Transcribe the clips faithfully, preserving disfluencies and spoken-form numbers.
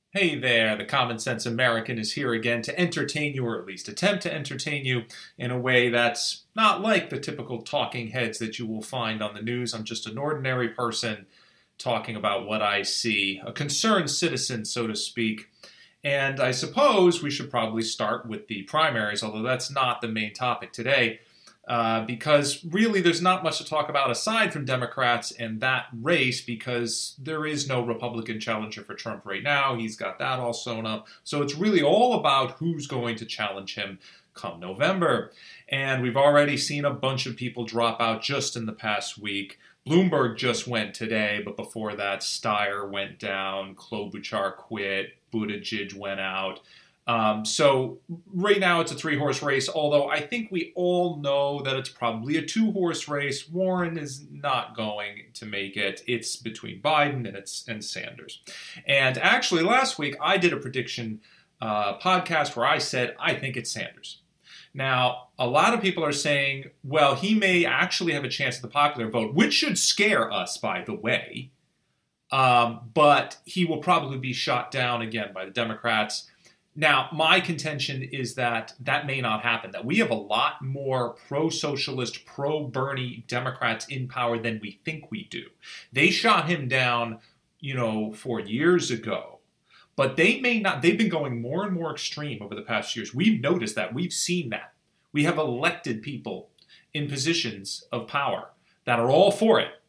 Hey there, the Common Sense American is here again to entertain you, or at least attempt to entertain you, in a way that's not like the typical talking heads that you will find on the news. I'm just an ordinary person talking about what I see, a concerned citizen, so to speak. And I suppose we should probably start with the primaries, although that's not the main topic today. Uh, because really there's not much to talk about aside from Democrats and that race, because there is no Republican challenger for Trump right now. He's got that all sewn up. So it's really all about who's going to challenge him come November. And we've already seen a bunch of people drop out just in the past week. Bloomberg just went today, but before that, Steyer went down, Klobuchar quit, Buttigieg went out. Um, so right now it's a three-horse race, although I think we all know that it's probably a two-horse race. Warren is not going to make it. It's between Biden and it's and Sanders. And actually last week I did a prediction uh, podcast where I said I think it's Sanders. Now, a lot of people are saying, well, he may actually have a chance at the popular vote, which should scare us, by the way. Um, but he will probably be shot down again by the Democrats. Now, my contention is that that may not happen, that we have a lot more pro-socialist, pro-Bernie Democrats in power than we think we do. They shot him down, you know, four years ago, but they may not, they've been going more and more extreme over the past years. We've noticed that. We've seen that. We have elected people in positions of power that are all for it.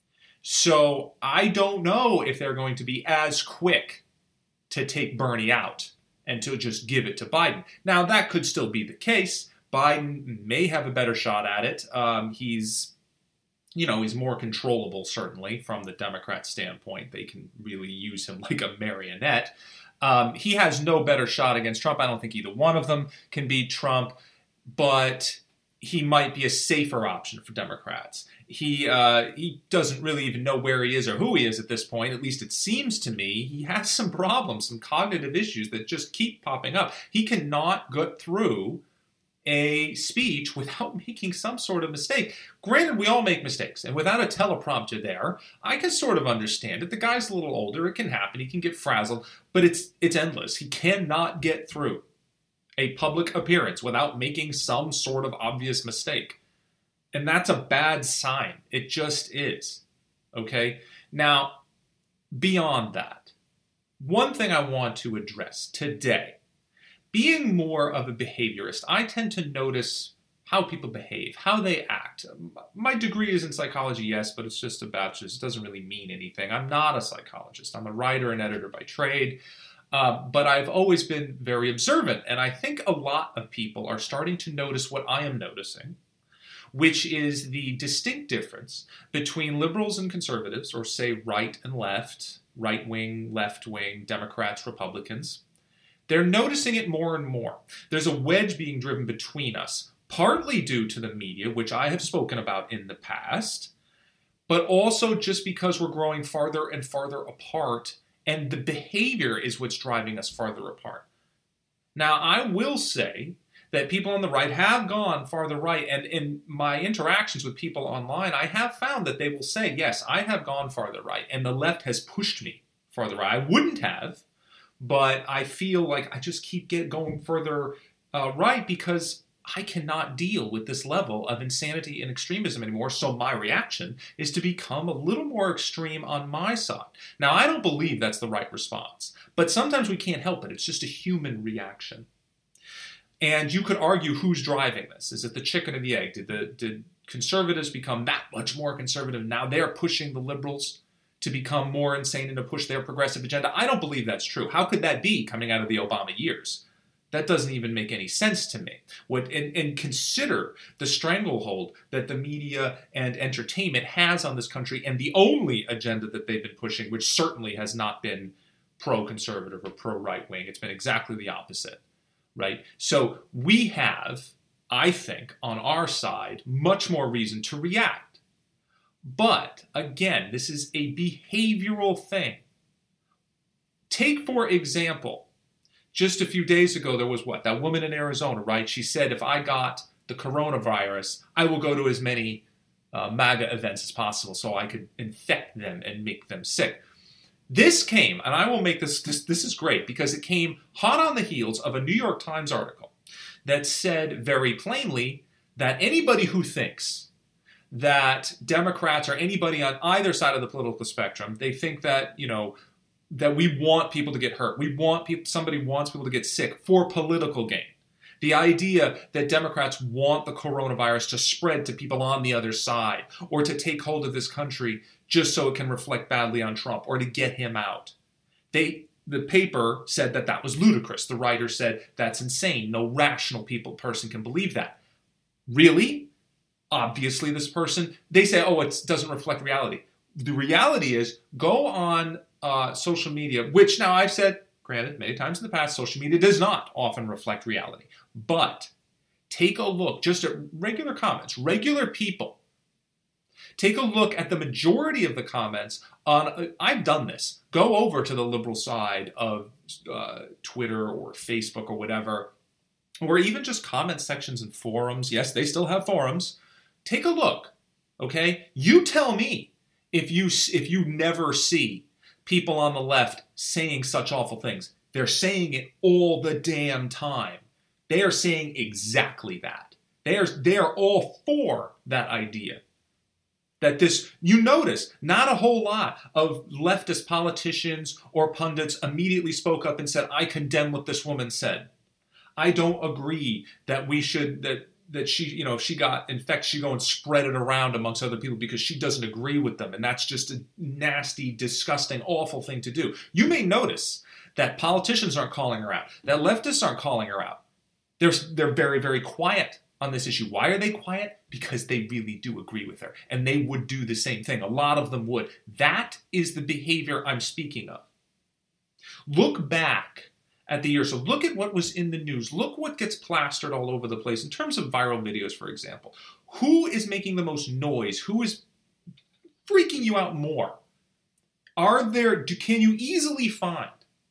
So I don't know if they're going to be as quick to take Bernie out and to just give it to Biden. Now, that could still be the case. Biden may have a better shot at it. Um, he's, you know, he's more controllable, certainly, from the Democrat standpoint. They can really use him like a marionette. Um, he has no better shot against Trump. I don't think either one of them can beat Trump, but he might be a safer option for Democrats. He uh, he doesn't really even know where he is or who he is at this point. At least it seems to me he has some problems, some cognitive issues that just keep popping up. He cannot get through a speech without making some sort of mistake. Granted, we all make mistakes, and without a teleprompter there, I can sort of understand it. The guy's a little older. It can happen. He can get frazzled, but it's it's endless. He cannot get through a public appearance without making some sort of obvious mistake. And that's a bad sign. It just is. Okay? Now, beyond that, one thing I want to address today, being more of a behaviorist, I tend to notice how people behave, how they act. My degree is in psychology, yes, but it's just a bachelor's. It doesn't really mean anything. I'm not a psychologist. I'm a writer and editor by trade. Uh, but I've always been very observant, and I think a lot of people are starting to notice what I am noticing, which is the distinct difference between liberals and conservatives, or say right and left, right-wing, left-wing, Democrats, Republicans. They're noticing it more and more. There's a wedge being driven between us, partly due to the media, which I have spoken about in the past, but also just because we're growing farther and farther apart. And the behavior is what's driving us farther apart. Now, I will say that people on the right have gone farther right. And in my interactions with people online, I have found that they will say, yes, I have gone farther right. And the left has pushed me farther right. I wouldn't have, but I feel like I just keep get going further uh, right because I cannot deal with this level of insanity and extremism anymore, so my reaction is to become a little more extreme on my side. Now, I don't believe that's the right response, but sometimes we can't help it. It's just a human reaction. And you could argue who's driving this. Is it the chicken or the egg? Did the did conservatives become that much more conservative? Now they're pushing the liberals to become more insane and to push their progressive agenda. I don't believe that's true. How could that be coming out of the Obama years? That doesn't even make any sense to me. What and, and consider the stranglehold that the media and entertainment has on this country, and the only agenda that they've been pushing, which certainly has not been pro-conservative or pro-right-wing. It's been exactly the opposite, right? So we have, I think, on our side, much more reason to react. But, again, this is a behavioral thing. Take, for example, just a few days ago, there was what? That woman in Arizona, right? She said, if I got the coronavirus, I will go to as many uh, MAGA events as possible so I could infect them and make them sick. This came, and I will make this, this, this is great, because it came hot on the heels of a New York Times article that said very plainly that anybody who thinks that Democrats or anybody on either side of the political spectrum, they think that, you know, that we want people to get hurt. We want people, somebody wants people to get sick for political gain. The idea that Democrats want the coronavirus to spread to people on the other side, or to take hold of this country just so it can reflect badly on Trump, or to get him out. They, the paper said that that was ludicrous. The writer said that's insane. No rational people person can believe that. Really? Obviously, this person, they say, oh, it doesn't reflect reality. The reality is, go on uh, social media, which now I've said, granted, many times in the past, social media does not often reflect reality. But take a look just at regular comments, regular people. Take a look at the majority of the comments on, uh, I've done this. Go over to the liberal side of uh, Twitter or Facebook or whatever, or even just comment sections and forums. Yes, they still have forums. Take a look, okay? You tell me if you if you never see people on the left saying such awful things. They're saying it all the damn time. They are saying exactly that. They are, they are all for that idea. That this, you notice, not a whole lot of leftist politicians or pundits immediately spoke up and said, I condemn what this woman said. I don't agree that we should, that that she, you know, if she got infected, she go and spread it around amongst other people because she doesn't agree with them. And that's just a nasty, disgusting, awful thing to do. You may notice that politicians aren't calling her out, that leftists aren't calling her out. They're, they're very, very quiet on this issue. Why are they quiet? Because they really do agree with her. And they would do the same thing. A lot of them would. That is the behavior I'm speaking of. Look back at the year. So look at what was in the news. Look what gets plastered all over the place in terms of viral videos, for example. Who is making the most noise? Who is freaking you out more? Are there, do, can you easily find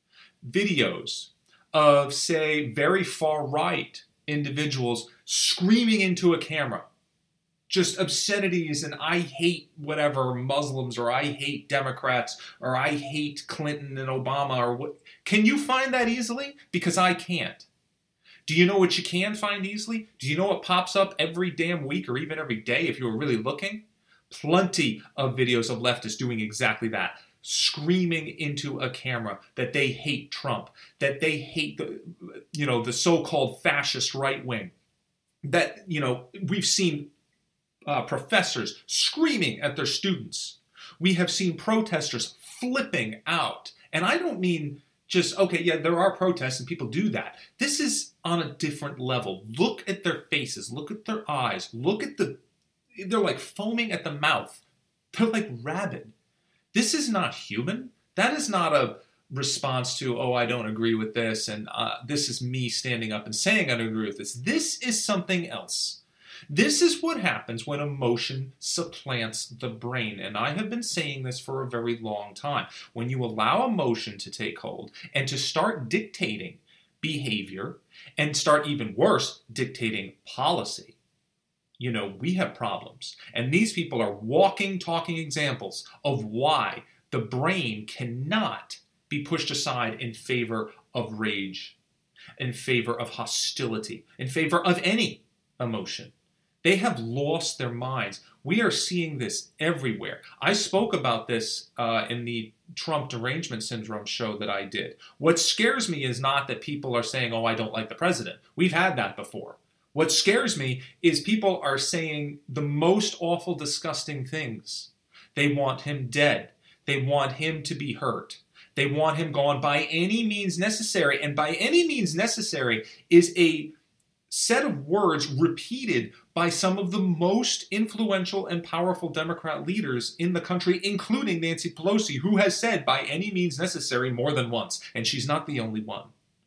videos of, say, very far-right individuals screaming into a camera, just obscenities and I hate whatever Muslims, or I hate Democrats, or I hate Clinton and Obama, or what? Can you find that easily? Because I can't. Do you know what you can find easily? Do you know what pops up every damn week or even every day if you were really looking? Plenty of videos of leftists doing exactly that. Screaming into a camera that they hate Trump, that they hate the, you know, the so-called fascist right wing. That, you know, we've seen uh, professors screaming at their students. We have seen protesters flipping out. And I don't mean just, okay, yeah, there are protests and people do that. This is on a different level. Look at their faces. Look at their eyes. Look at the, they're like foaming at the mouth. They're like rabid. This is not human. That is not a response to, oh, I don't agree with this, and uh, this is me standing up and saying I don't agree with this. This is something else. This is what happens when emotion supplants the brain, and I have been saying this for a very long time. When you allow emotion to take hold and to start dictating behavior, and start, even worse, dictating policy, you know, we have problems. And these people are walking, talking examples of why the brain cannot be pushed aside in favor of rage, in favor of hostility, in favor of any emotion. They have lost their minds. We are seeing this everywhere. I spoke about this uh, in the Trump derangement syndrome show that I did. What scares me is not that people are saying, oh, I don't like the president. We've had that before. What scares me is people are saying the most awful, disgusting things. They want him dead. They want him to be hurt. They want him gone by any means necessary. And by any means necessary is a set of words repeated by some of the most influential and powerful Democrat leaders in the country, including Nancy Pelosi, who has said by any means necessary more than once. And she's not the only one.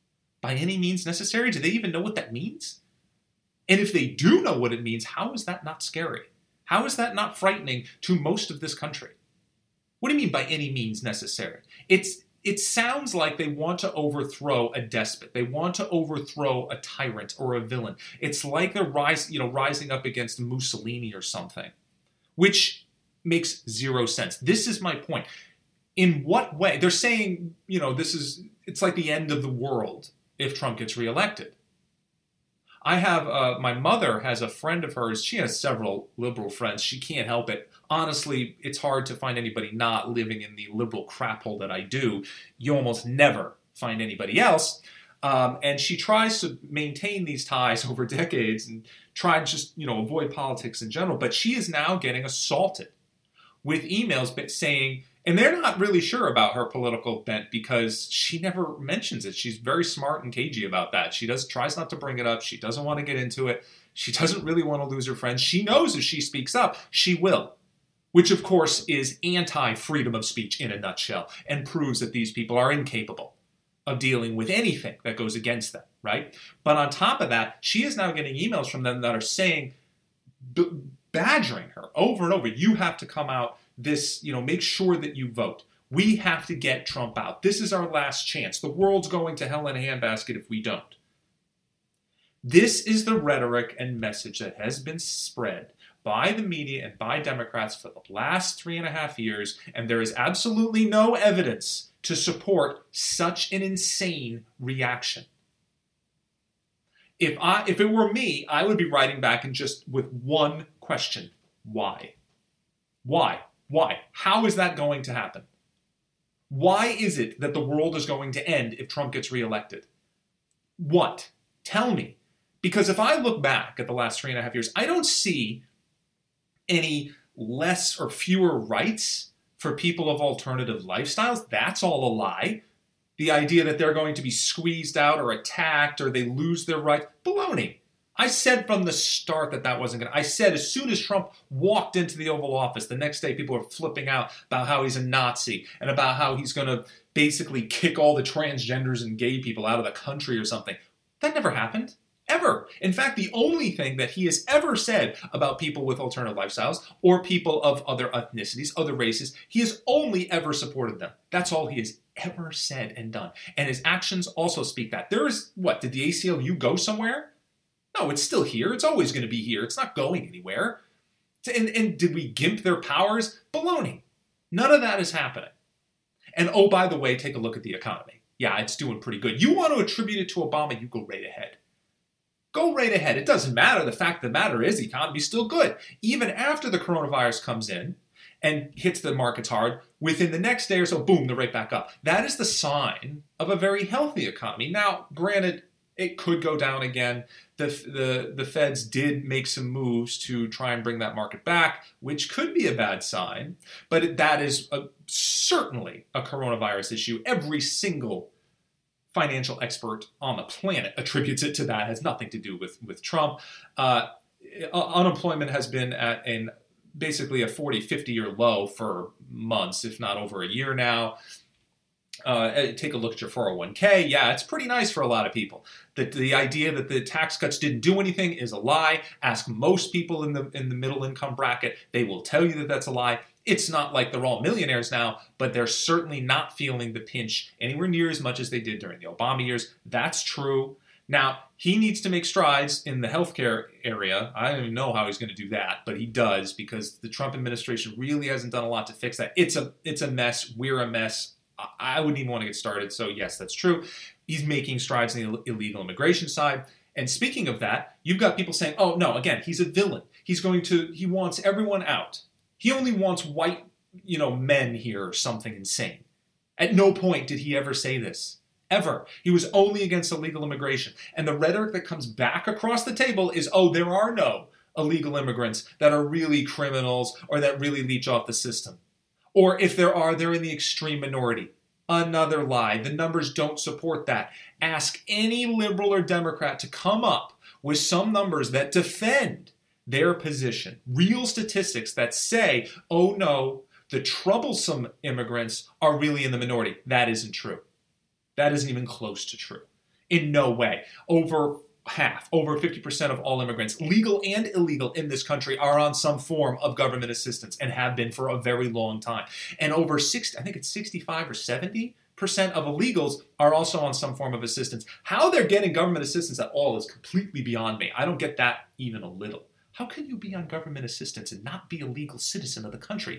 By any means necessary? Do they even know what that means? And if they do know what it means, how is that not scary? How is that not frightening to most of this country? What do you mean by any means necessary? It's It sounds like they want to overthrow a despot. They want to overthrow a tyrant or a villain. It's like they're rise, you know, rising up against Mussolini or something, which makes zero sense. This is my point. In what way? They're saying, you know, this is, it's like the end of the world if Trump gets reelected. I have, uh, my mother has a friend of hers. She has several liberal friends. She can't help it. Honestly, it's hard to find anybody not living in the liberal crap hole that I do. You almost never find anybody else. Um, and she tries to maintain these ties over decades and try and just, you know, avoid politics in general. But she is now getting assaulted with emails saying, and they're not really sure about her political bent because she never mentions it. She's very smart and cagey about that. She does tries not to bring it up. She doesn't want to get into it. She doesn't really want to lose her friends. She knows if she speaks up, she will. Which, of course, is anti-freedom of speech in a nutshell and proves that these people are incapable of dealing with anything that goes against them, right? But on top of that, she is now getting emails from them that are saying, b- badgering her over and over, you have to come out, this, you know, make sure that you vote. We have to get Trump out. This is our last chance. The world's going to hell in a handbasket if we don't. This is the rhetoric and message that has been spread by the media and by Democrats for the last three and a half years, and there is absolutely no evidence to support such an insane reaction. If I, if it were me, I would be writing back and just with one question: why? Why? Why? How is that going to happen? Why is it that the world is going to end if Trump gets reelected? What? Tell me. Because if I look back at the last three and a half years, I don't see any less or fewer rights for people of alternative lifestyles. That's all a lie. The idea that they're going to be squeezed out or attacked or they lose their rights, baloney. I said from the start that that wasn't going to. I said as soon as Trump walked into the Oval Office, the next day people were flipping out about how he's a Nazi and about how he's going to basically kick all the transgenders and gay people out of the country or something. That never happened. Ever. In fact, the only thing that he has ever said about people with alternative lifestyles or people of other ethnicities, other races, he has only ever supported them. That's all he has ever said and done. And his actions also speak that. There is, what, did the A C L U go somewhere? No, it's still here. It's always going to be here. It's not going anywhere. And, and did we gimp their powers? Baloney. None of that is happening. And oh, by the way, take a look at the economy. Yeah, it's doing pretty good. You want to attribute it to Obama, you go right ahead. Go right ahead. It doesn't matter. The fact of the matter is the economy's still good. Even after the coronavirus comes in and hits the markets hard, within the next day or so, boom, they're right back up. That is the sign of a very healthy economy. Now, granted, it could go down again. The, the, the Feds did make some moves to try and bring that market back, which could be a bad sign. But it, that is a, certainly a coronavirus issue. Every single financial expert on the planet attributes it to that. It has nothing to do with, with Trump. Uh, unemployment has been at an basically a forty, fifty-year low for months, if not over a year now. Uh, take a look at your four oh one k. Yeah, it's pretty nice for a lot of people. The, the idea that the tax cuts didn't do anything is a lie. Ask most people in the in the middle income bracket. They will tell you that that's a lie. It's not like they're all millionaires now, but they're certainly not feeling the pinch anywhere near as much as they did during the Obama years. That's true. Now, he needs to make strides in the healthcare area. I don't even know how he's going to do that, but he does because the Trump administration really hasn't done a lot to fix that. It's a it's a mess. We're a mess. I wouldn't even want to get started. So yes, that's true. He's making strides in the illegal immigration side. And speaking of that, you've got people saying, oh, no, again, he's a villain. He's going to, he wants everyone out. He only wants white, you know, men here or something insane. At no point did he ever say this. Ever. He was only against illegal immigration. And the rhetoric that comes back across the table is, oh, there are no illegal immigrants that are really criminals or that really leech off the system. Or if there are, they're in the extreme minority. Another lie. The numbers don't support that. Ask any liberal or Democrat to come up with some numbers that defend their position. Real statistics that say, oh no, the troublesome immigrants are really in the minority. That isn't true. That isn't even close to true. In no way. Over half, over fifty percent of all immigrants, legal and illegal in this country, are on some form of government assistance and have been for a very long time. And over sixty, I think it's sixty-five or seventy percent of illegals are also on some form of assistance. How they're getting government assistance at all is completely beyond me. I don't get that even a little. How can you be on government assistance and not be a legal citizen of the country?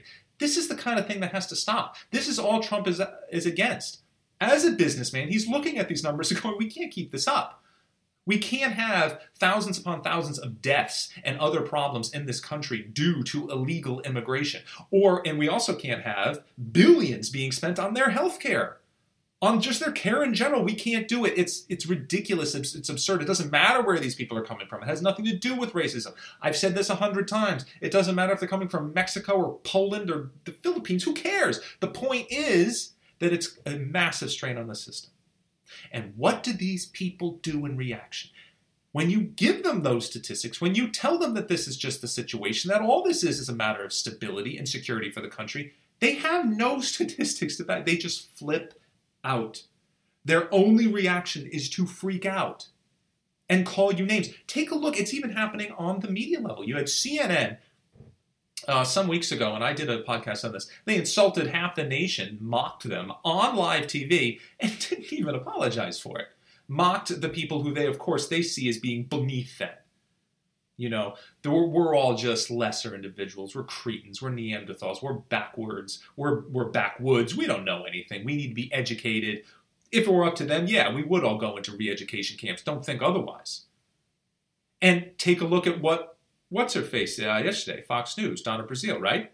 This is the kind of thing that has to stop. This is all Trump is, is against. As a businessman, he's looking at these numbers and going, we can't keep this up. We can't have thousands upon thousands of deaths and other problems in this country due to illegal immigration. Or, and we also can't have billions being spent on their health care, on just their care in general. We can't do it. It's it's ridiculous. It's, it's absurd. It doesn't matter where these people are coming from. It has nothing to do with racism. I've said this a hundred times. It doesn't matter if they're coming from Mexico or Poland or the Philippines. Who cares? The point is that it's a massive strain on the system. And what do these people do in reaction? When you give them those statistics, when you tell them that this is just the situation, that all this is is a matter of stability and security for the country, they have no statistics to back. They just flip out. Their only reaction is to freak out and call you names. Take a look. It's even happening on the media level. You had C N N Uh, some weeks ago, and I did a podcast on this, they insulted half the nation, mocked them on live T V, and didn't even apologize for it. Mocked the people who they, of course, they see as being beneath them. You know, we're, we're all just lesser individuals. We're cretins. We're Neanderthals. We're backwards. We're, we're backwoods. We don't know anything. We need to be educated. If it were up to them, yeah, we would all go into re-education camps. Don't think otherwise. And take a look at what What's her face uh, yesterday? Fox News, Donna Brazile, right?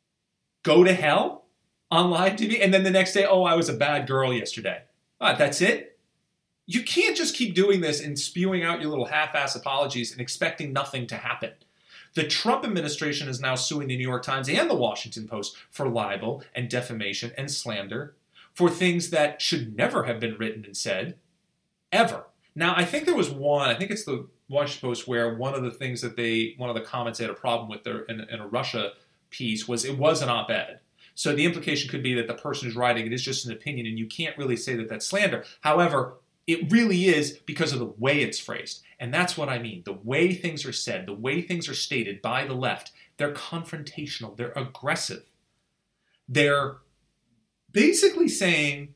Go to hell on live T V, and then the next day, oh, I was a bad girl yesterday. Ah, that's it? You can't just keep doing this and spewing out your little half-ass apologies and expecting nothing to happen. The Trump administration is now suing the New York Times and the Washington Post for libel and defamation and slander for things that should never have been written and said, ever. Now, I think there was one, I think it's the Washington Post, where one of the things that they, one of the comments they had a problem with their, in, in a Russia piece was it was an op-ed. So the implication could be that the person who's writing it is just an opinion, and you can't really say that that's slander. However, it really is because of the way it's phrased. And that's what I mean. The way things are said, the way things are stated by the left, they're confrontational, they're aggressive. They're basically saying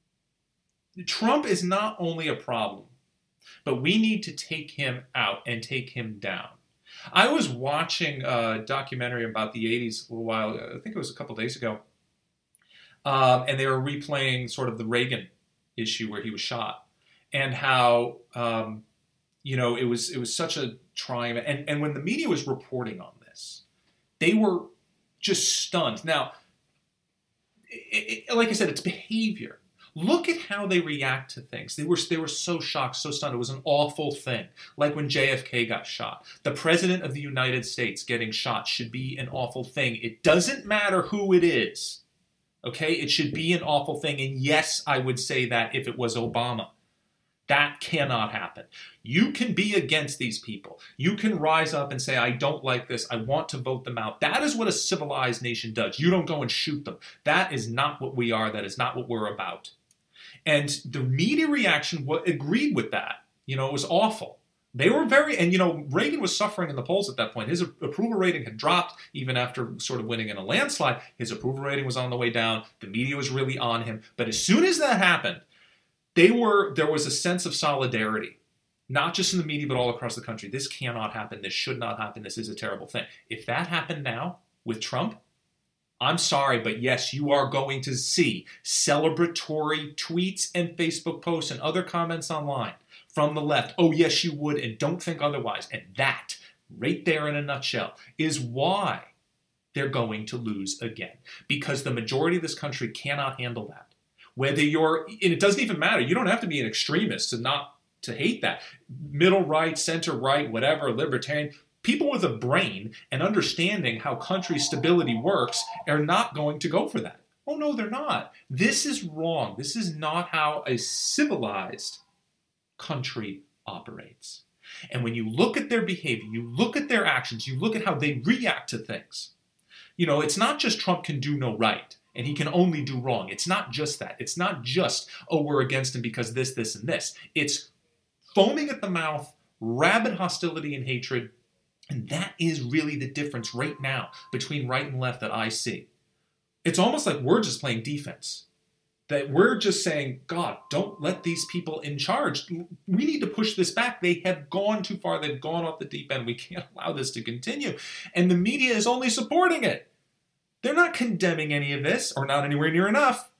Trump is not only a problem, but we need to take him out and take him down. I was watching a documentary about the eighties a little while ago. I think it was a couple days ago. Um, and they were replaying sort of the Reagan issue where he was shot. And how, um, you know, it was it was such a trying... And, and when the media was reporting on this, they were just stunned. Now, it, it, like I said, it's behavior. Look at how they react to things. They were they were so shocked, so stunned. It was an awful thing. Like when J F K got shot. The President of the United States getting shot should be an awful thing. It doesn't matter who it is. Okay? It should be an awful thing. And yes, I would say that if it was Obama. That cannot happen. You can be against these people. You can rise up and say, I don't like this. I want to vote them out. That is what a civilized nation does. You don't go and shoot them. That is not what we are. That is not what we're about. And the media reaction agreed with that. You know, it was awful. They were very, and you know, Reagan was suffering in the polls at that point. His approval rating had dropped even after sort of winning in a landslide. His approval rating was on the way down. The media was really on him. But as soon as that happened, they were, there was a sense of solidarity, not just in the media, but all across the country. This cannot happen. This should not happen. This is a terrible thing. If that happened now with Trump, I'm sorry, but yes, you are going to see celebratory tweets and Facebook posts and other comments online from the left. Oh, yes, you would, and don't think otherwise. And that, right there in a nutshell, is why they're going to lose again. Because the majority of this country cannot handle that. Whether you're, and it doesn't even matter. You don't have to be an extremist to not, to hate that. Middle right, center right, whatever, libertarian. People with a brain and understanding how country stability works are not going to go for that. Oh, no, they're not. This is wrong. This is not how a civilized country operates. And when you look at their behavior, you look at their actions, you look at how they react to things. You know, it's not just Trump can do no right and he can only do wrong. It's not just that. It's not just, oh, we're against him because this, this, and this. It's foaming at the mouth, rabid hostility and hatred. And that is really the difference right now between right and left that I see. It's almost like we're just playing defense. That we're just saying, God, don't let these people in charge. We need to push this back. They have gone too far. They've gone off the deep end. We can't allow this to continue. And the media is only supporting it. They're not condemning any of this, or not anywhere near enough.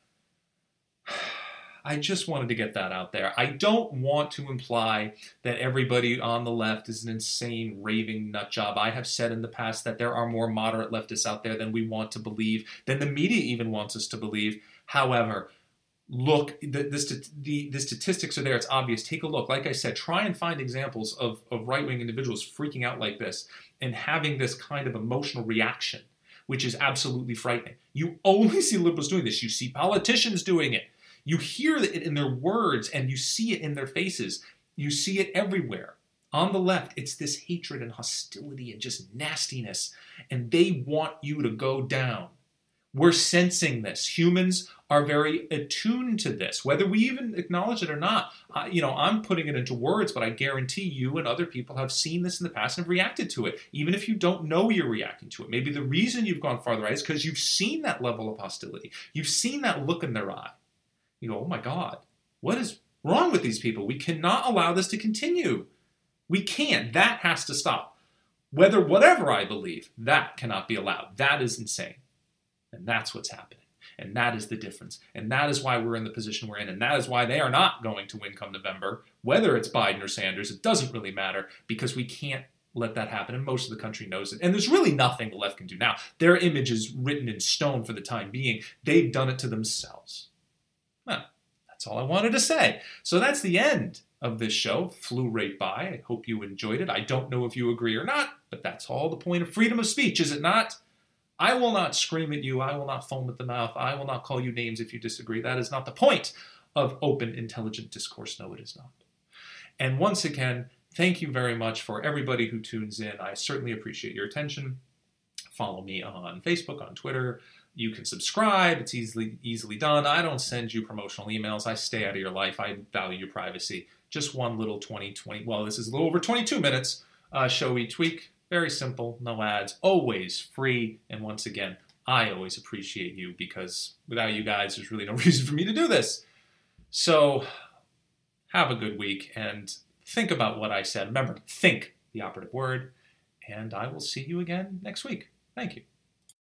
I just wanted to get that out there. I don't want to imply that everybody on the left is an insane, raving nut job. I have said in the past that there are more moderate leftists out there than we want to believe, than the media even wants us to believe. However, look, the, the, the, the statistics are there. It's obvious. Take a look. Like I said, try and find examples of, of right-wing individuals freaking out like this and having this kind of emotional reaction, which is absolutely frightening. You only see liberals doing this. You see politicians doing it. You hear it in their words and you see it in their faces. You see it everywhere. On the left, it's this hatred and hostility and just nastiness. And they want you to go down. We're sensing this. Humans are very attuned to this, whether we even acknowledge it or not. Uh, you know, I'm putting it into words, but I guarantee you and other people have seen this in the past and have reacted to it, even if you don't know you're reacting to it. Maybe the reason you've gone farther right is because you've seen that level of hostility. You've seen that look in their eye. You go, oh my God, what is wrong with these people? We cannot allow this to continue. We can't. That has to stop. Whether whatever I believe, that cannot be allowed. That is insane. And that's what's happening. And that is the difference. And that is why we're in the position we're in. And that is why they are not going to win come November. Whether it's Biden or Sanders, it doesn't really matter because we can't let that happen. And most of the country knows it. And there's really nothing the left can do now. Their image is written in stone for the time being. They've done it to themselves. Well, that's all I wanted to say. So that's the end of this show. Flew right by. I hope you enjoyed it. I don't know if you agree or not, but that's all the point of freedom of speech, is it not? I will not scream at you. I will not foam at the mouth. I will not call you names if you disagree. That is not the point of open, intelligent discourse. No, it is not. And once again, thank you very much for everybody who tunes in. I certainly appreciate your attention. Follow me on Facebook, on Twitter. You can subscribe. It's easily easily done. I don't send you promotional emails. I stay out of your life. I value your privacy. Just one little twenty, twenty, well, this is a little over twenty-two minutes uh, show each week. Very simple, no ads, always free. And once again, I always appreciate you because without you guys, there's really no reason for me to do this. So have a good week and think about what I said. Remember, think, the operative word. And I will see you again next week. Thank you.